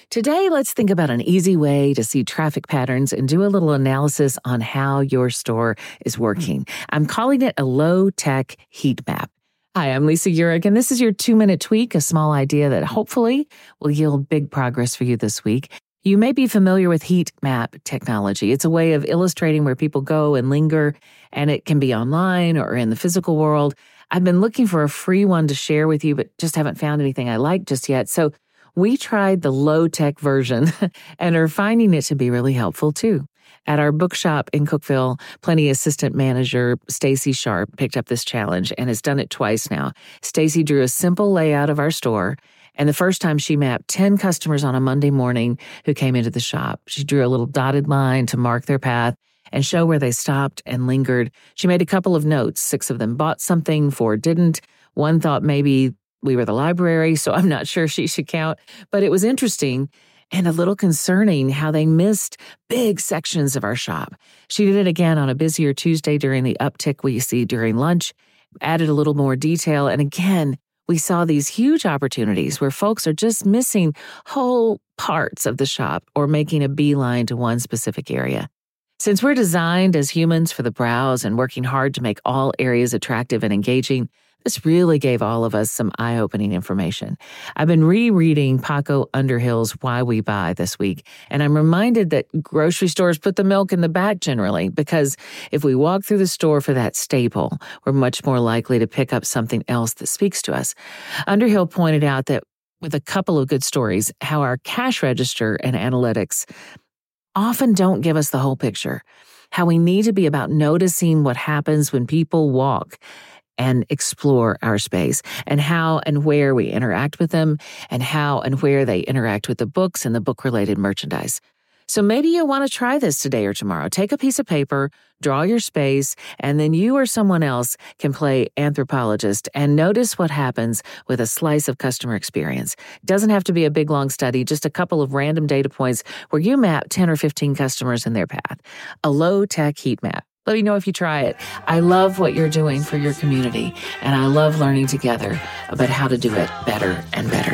Today, let's think about an easy way to see traffic patterns and do a little analysis on how your store is working. I'm calling it a low-tech heat map. Hi, I'm Lisa Urich, and this is your 2-minute tweak, a small idea that hopefully will yield big progress for you this week. You may be familiar with heat map technology. It's a way of illustrating where people go and linger, and it can be online or in the physical world. I've been looking for a free one to share with you, but just haven't found anything I like just yet. So we tried the low-tech version and are finding it to be really helpful too. At our bookshop in Cookeville, Plenty assistant manager Stacy Sharp picked up this challenge and has done it twice now. Stacy drew a simple layout of our store, and the first time she mapped 10 customers on a Monday morning who came into the shop. She drew a little dotted line to mark their path and show where they stopped and lingered. She made a couple of notes. 6 of them bought something, 4 didn't. One thought maybe we were the library, so I'm not sure she should count. But it was interesting and a little concerning how they missed big sections of our shop. She did it again on a busier Tuesday during the uptick we see during lunch, added a little more detail, and again, we saw these huge opportunities where folks are just missing whole parts of the shop or making a beeline to one specific area. Since we're designed as humans for the browse and working hard to make all areas attractive and engaging, this really gave all of us some eye-opening information. I've been rereading Paco Underhill's Why We Buy this week, and I'm reminded that grocery stores put the milk in the back generally, because if we walk through the store for that staple, we're much more likely to pick up something else that speaks to us. Underhill pointed out that with a couple of good stories, how our cash register and analytics often don't give us the whole picture, how we need to be about noticing what happens when people walk and explore our space, and how and where we interact with them, and how and where they interact with the books and the book-related merchandise. So maybe you want to try this today or tomorrow. Take a piece of paper, draw your space, and then you or someone else can play anthropologist and notice what happens with a slice of customer experience. It doesn't have to be a big, long study, just a couple of random data points where you map 10 or 15 customers in their path. A low-tech heat map. Let me know if you try it. I love what you're doing for your community, and I love learning together about how to do it better and better.